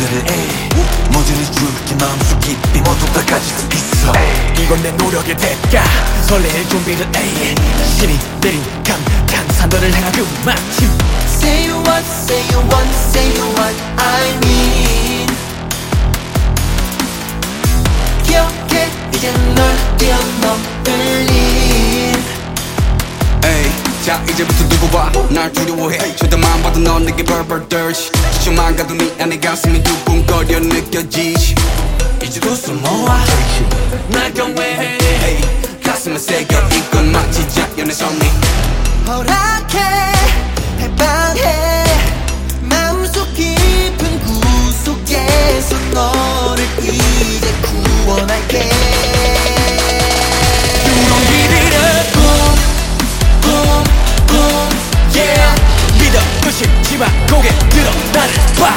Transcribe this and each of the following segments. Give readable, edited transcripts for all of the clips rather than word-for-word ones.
너들을 모두를 줄게 마음속 깊이 모두 다 가질 수 있어. 이건 내 노력의 대가 설레일 준비를 신이 내린 강산 너를 향한 그 마침. Say you want, say you want, say you want I mean. 기억해 이제 널 뛰어넘을린. 자 이제부터 두고 봐 날 두려워해 쳐다만 봐도 넌 내게 벌벌 떨지 지쳐만 가도 네 안에 가슴이 두근거려 느껴지지 이제도 숨 모아 날 경외해 가슴에 새겨 이건 마치 자연의 섭리. 허락해 해방해 마음속 깊은 구속에서 너를 이제 구원할게. You don't give it up. Yeah. 믿어 의심치마 고개 들어 나를 봐.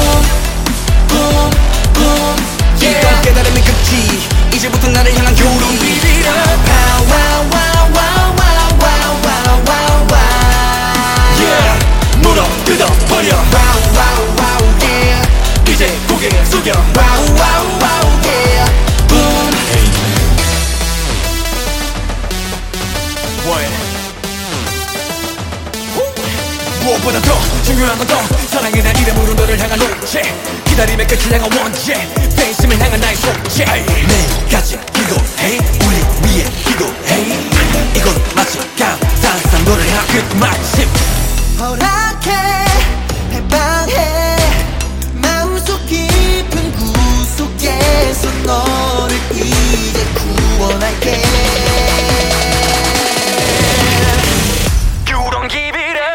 이건 깨달음의 끝이 이제부터 나를 향한 You don't give it up. Yeah. 물어 뜯어버려. 이제 고개 숙여. 무엇보다 더 중요한 건 더 사랑이란 이름으로 너를 향한 노래 기다림의 끝을 향한 원죄 팬심을 향한 나의 속죄. 매일같이 기도해 우리 위해 기도해. 이건 마치 감탄사 너를 향한 그 마침. 허락해 해방해 마음속 깊은 구속에서 너를 이제 구원할게. You don't give it up.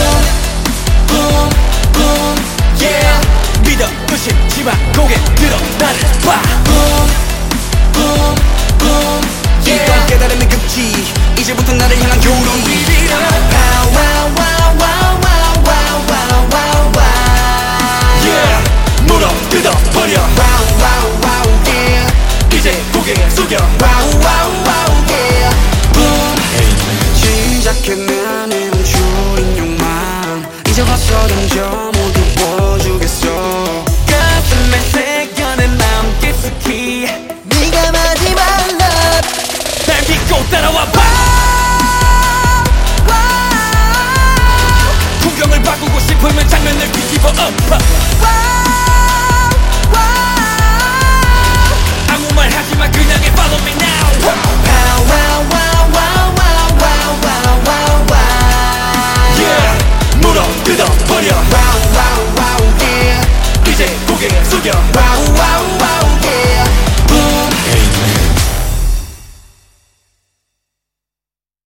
믿어 의심치마 고개 들어 나를 봐. 이건 깨달음의 끝이 이제부터 나를 향한 You don't give it up. Yeah. 물어 뜯어버려. 이제 고개 숙여. 시작해 나는 줄인 욕망 이제 와서 던져